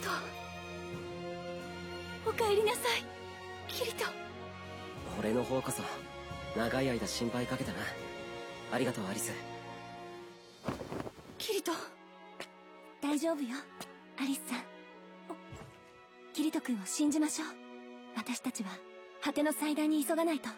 とう。おかえりなさいキリト。 俺の方こそ長い間心配かけたな。ありがとうアリス。 キリト。 大丈夫よアリスさん。キリト君を信じましょう。私たちは果ての祭壇に急がないと。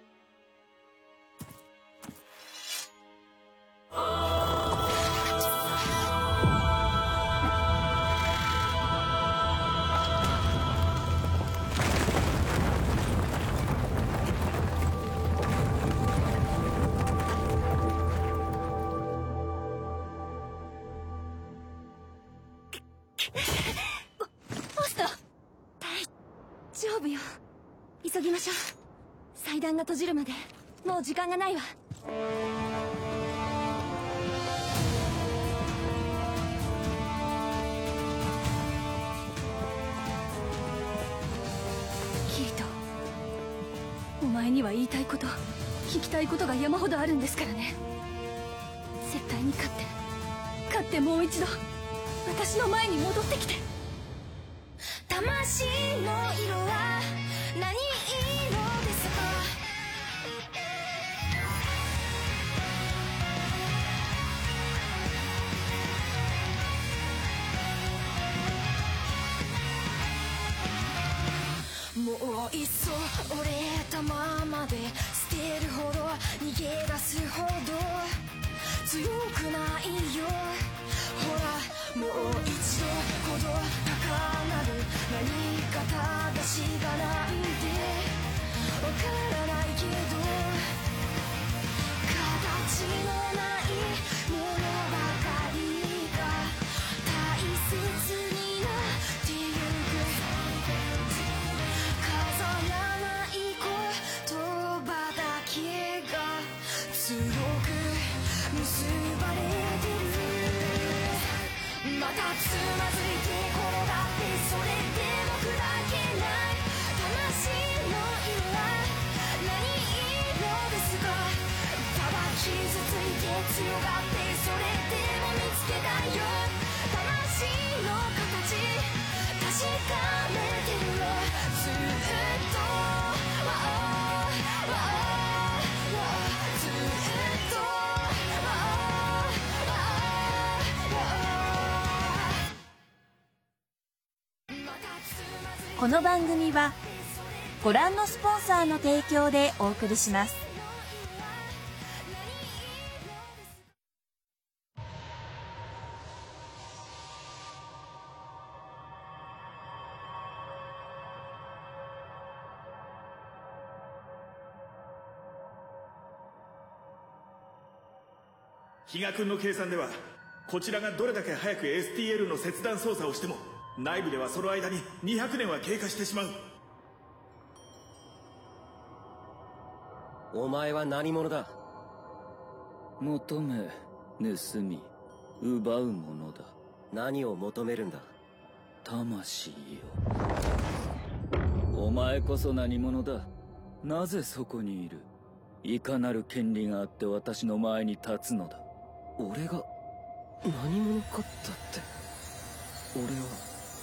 大丈夫よ。急ぎましょう。祭壇が閉じるまでもう時間がないわ。 キリト、お前には言いたいこと聞きたいことが山ほどあるんですからね。絶対に勝ってもう一度私の前に戻ってきて。 魂の色は何色ですか？もういっそ折れたままで捨てるほど逃げ出すほど強くないよ。ほらもう一度ほど高鳴る何か正しがなんてわからないけど形のないものばかりが大切になってゆく。飾らない言葉だけが強く結ばれてる。またつまずいて転がってそれでも砕けない魂の色は何色ですか？ただ傷ついて強がってそれでも見つけたよ。魂の形確かめてるのずっとずっとこの番組はご覧のスポンサーの提供でお送りします。 比嘉君の計算ではこちらがどれだけ早く STL の切断操作をしても内部ではその間に200年は経過してしまう。 お前は何者だ？ 求め、盗み、奪うものだ。 何を求めるんだ？ 魂よ。お前こそ何者だ？なぜそこにいる？いかなる権利があって私の前に立つのだ？ 俺が何者かだって。俺は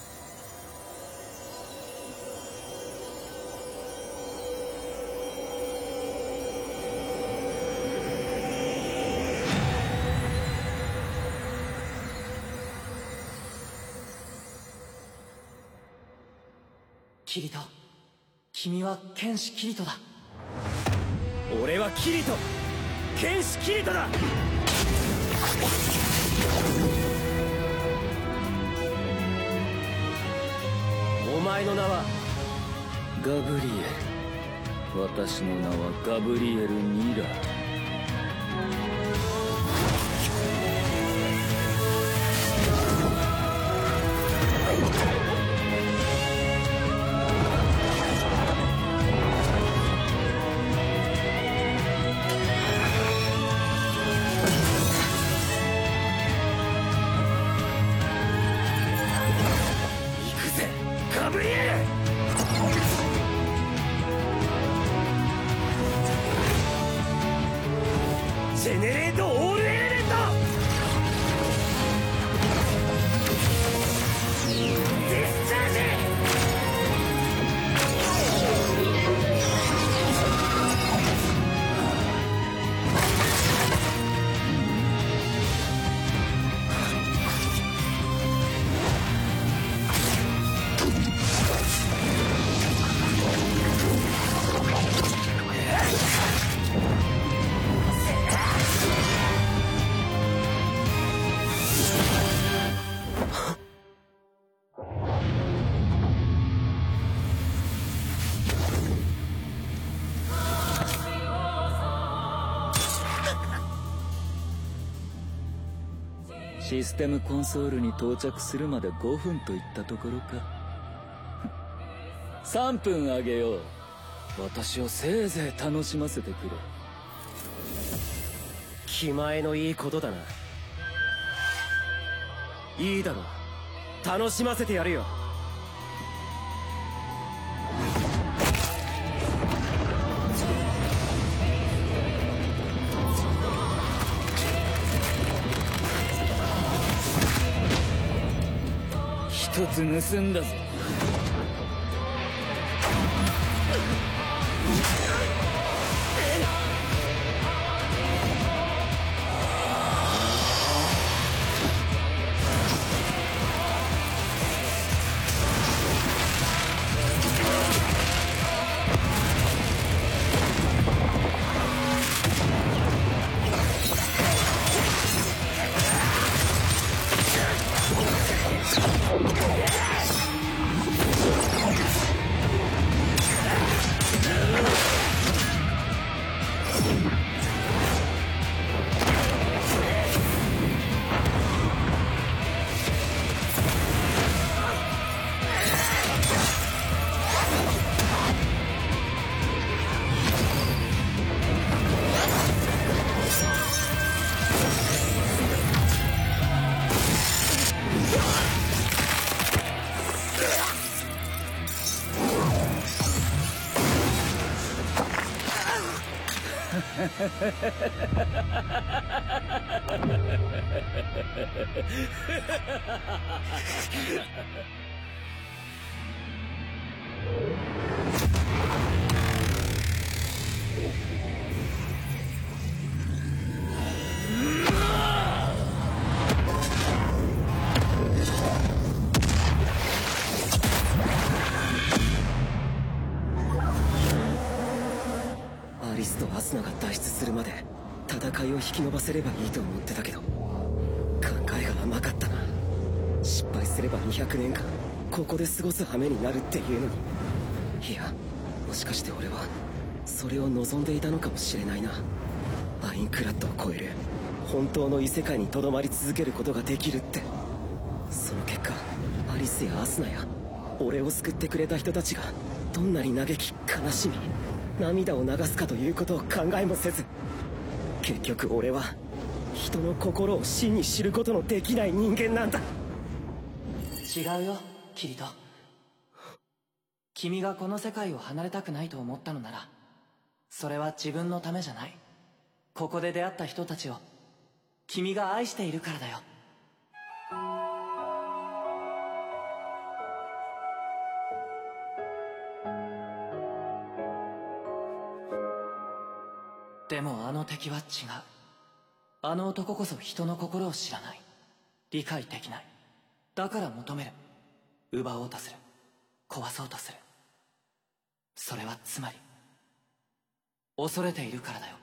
キリト、君は剣士キリトだ。 俺はキリト、剣士キリトだ。お前の名は？ ガブリエル。私の名はガブリエル・ミラー。 ジェネレートオールエレメント！出システムコンソールに到着するまで5分といったところか。3分あげよう。私をせいぜい楽しませてくれ。 気前のいいことだな。いいだろう、楽しませてやるよ。 一つ盗んだぞ。 アリスとアスナが脱出するまで戦いを引き延ばせればいいと思ってたけど、考えが甘かったな。失敗すれば200年間ここで過ごす羽目になるっていうのに。いや、もしかして俺はそれを望んでいたのかもしれないな。アインクラッドを超える本当の異世界にとどまり続けることができるって。その結果、アリスやアスナや俺を救ってくれた人たちがどんなに嘆き悲しみ涙を流すかということを考えもせず、結局俺は人の心を真に知ることのできない人間なんだ。 違うよキリト。君がこの世界を離れたくないと思ったのなら、それは自分のためじゃない。ここで出会った人たちを君が愛しているからだよ。でもあの敵は違う。あの男こそ人の心を知らない、理解できない。だから求める、奪おうとする、壊そうとする。それはつまり恐れているからだよ。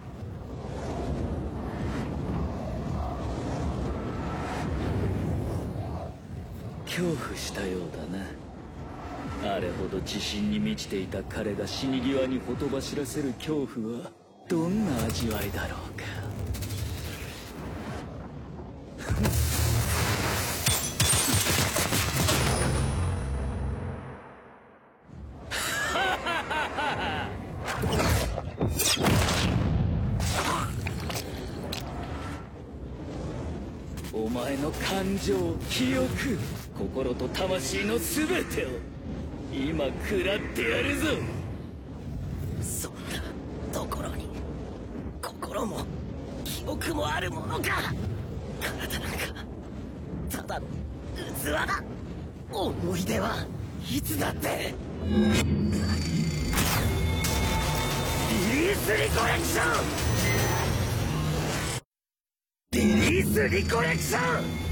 恐怖したようだな。あれほど自信に満ちていた彼が死に際にほとばしらせる恐怖はどんな味わいだろうか。お前の感情、記憶、心と魂の全てを今食らってやるぞ。 そんなところに心も記憶もあるものか。体なんかただの器だ。思い出はいつだってリリースリコレクション、リリースリコレクション。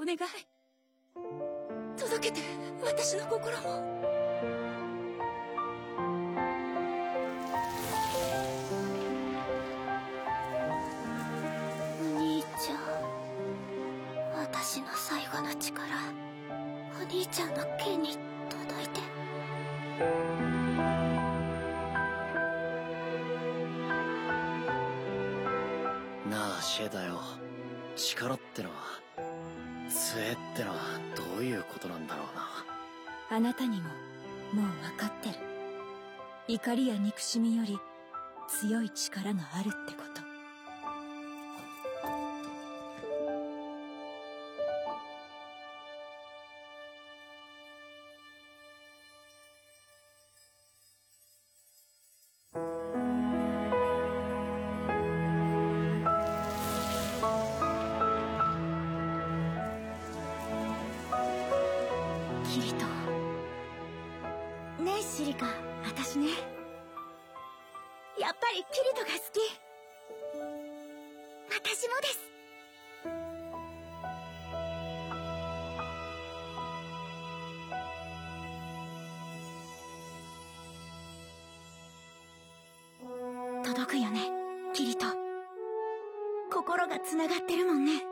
願い。届けて、私の心も。 お兄ちゃん、私の最後の力、お兄ちゃんの剣に届いて。 なあシェだよ、力ってのは、杖ってのはどういうことなんだろうな。 あなたにももう分かってる。怒りや憎しみより強い力があるってこと。 キリト。ねえシリカ、私ね、やっぱりキリトが好き。私もです。届くよね、キリト。心がつながってるもんね。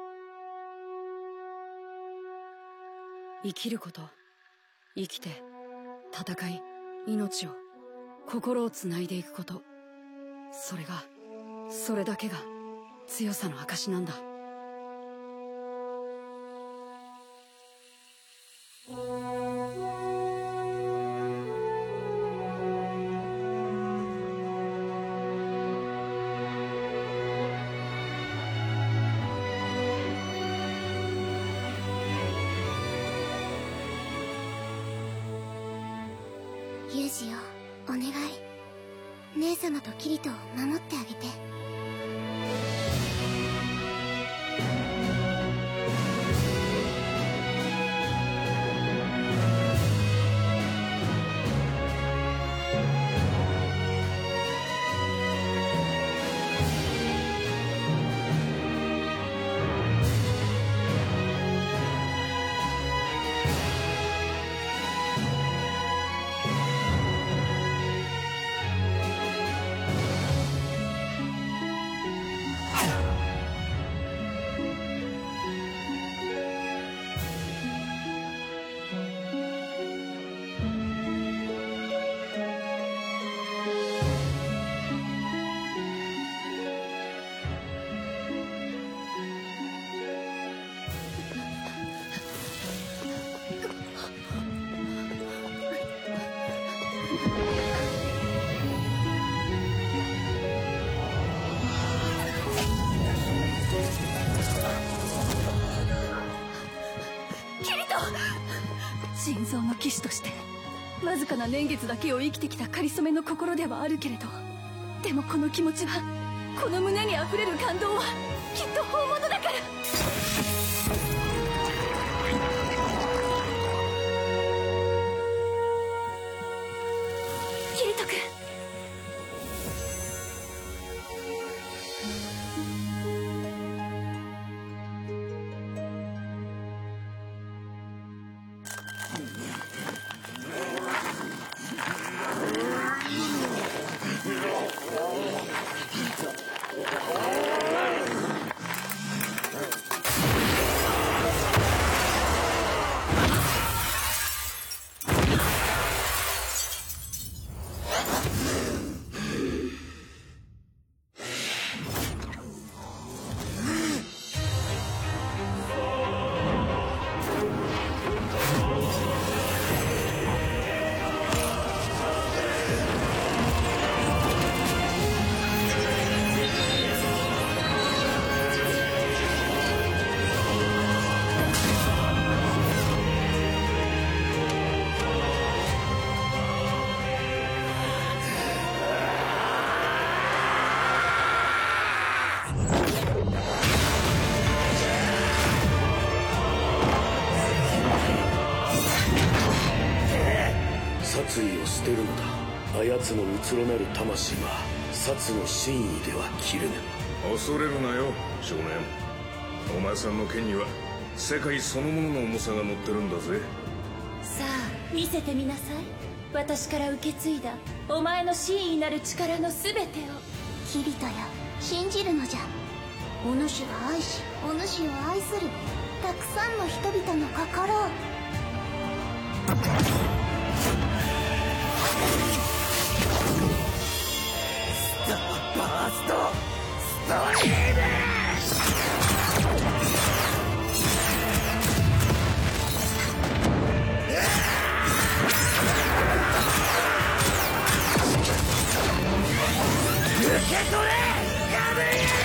生きること、生きて、戦い、命を、心をつないでいくこと、それだけが強さの証なんだ。 ユージよ、お願い。姉様とキリトを守ってあげて。 心臓の騎士としてわずかな年月だけを生きてきたかりそめの心ではあるけれど、でもこの気持ちは、この胸にあふれる感動はきっと本物だから。キリト君、 殺意を捨てるのだ。あやつのうつろなる魂は殺の真意では切れぬ。 恐れるなよ少年。お前さんの剣には世界そのものの重さが乗ってるんだぜ。 さあ見せてみなさい。私から受け継いだお前の真意なる力の全てを。 キリトよ、信じるのじゃ。お主が愛し、お主を愛するたくさんの人々の心を。 スターバーストストリーム。受け取れガブリエル。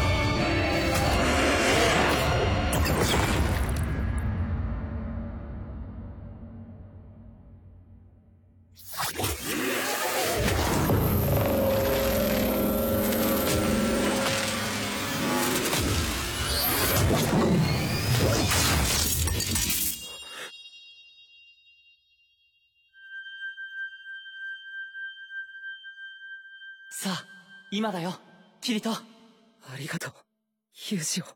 さあ今だよキリト。 ありがとうユージを。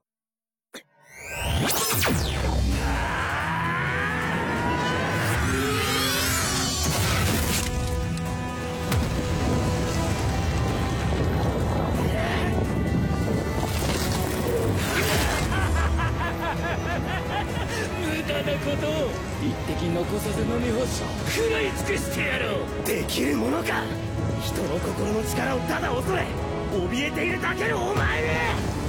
無駄なことを一滴残さず飲み干し食らい尽くしてやろう。 できるものか。人の心の力をただ恐れ怯えているだけのお前に。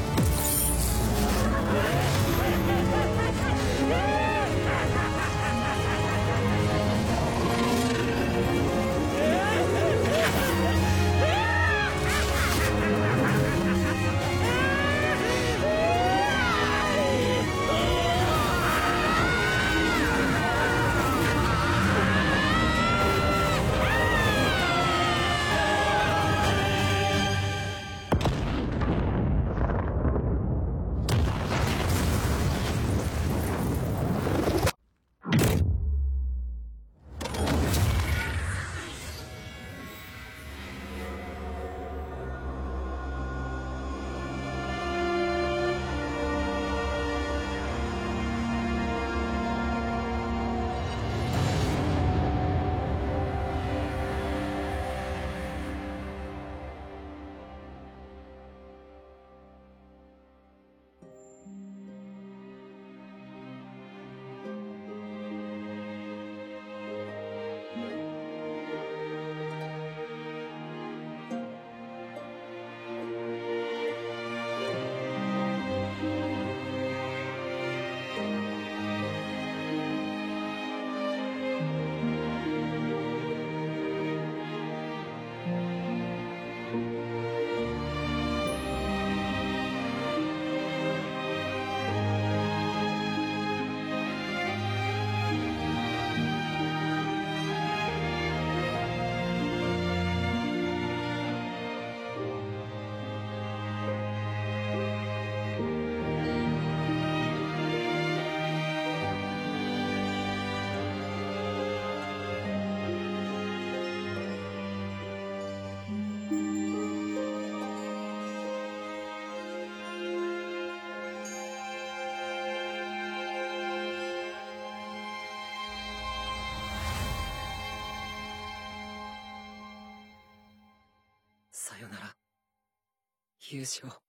さよならユージを。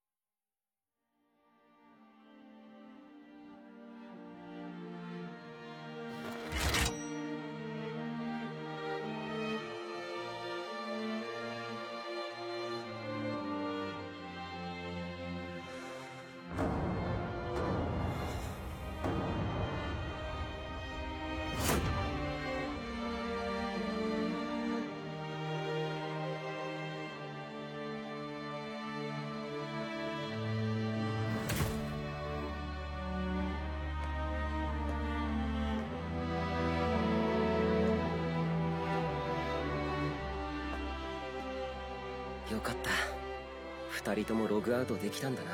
よかった。二人ともログアウトできたんだな。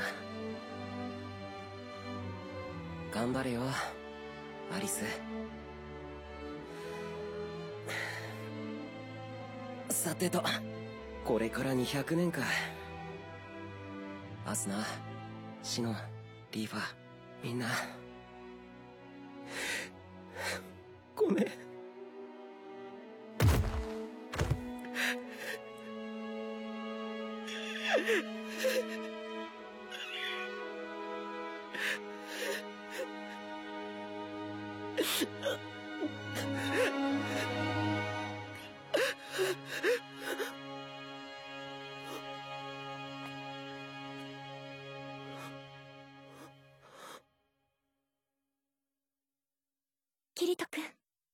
頑張れよアリス。さてとこれから200年か。アスナ、シノン、リーファ、みんなごめん。 キリト君。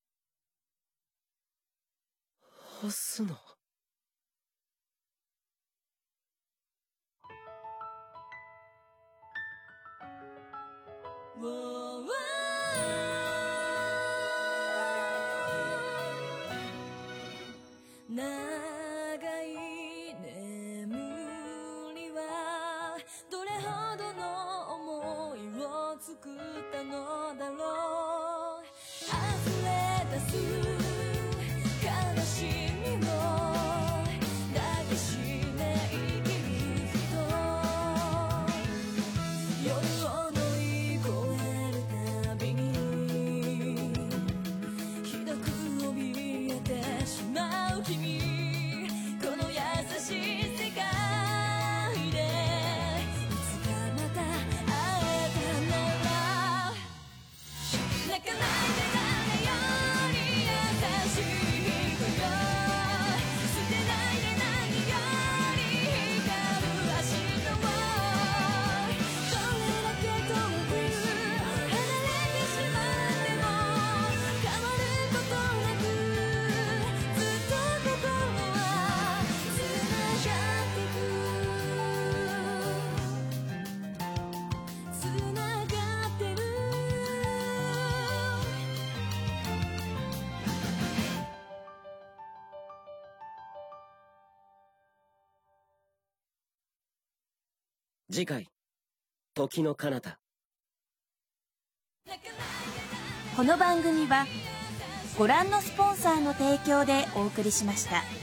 ハスナ。 長い眠りはどれほどの思いを作ったのだろう。溢れ出す悲しみを抱きしめ生きる人、夜を乗り越えるたびにひどく怯えてしまう君、この優しい世界でいつかまた会えたなら、泣かないで誰より優しい人よ、捨てないで何より光る明日を、どれだけ遠く離れてしまっても変わることなく、ずっと心はつながってく、つながってる。 次回、時の彼方。 この番組はご覧のスポンサーの提供でお送りしました。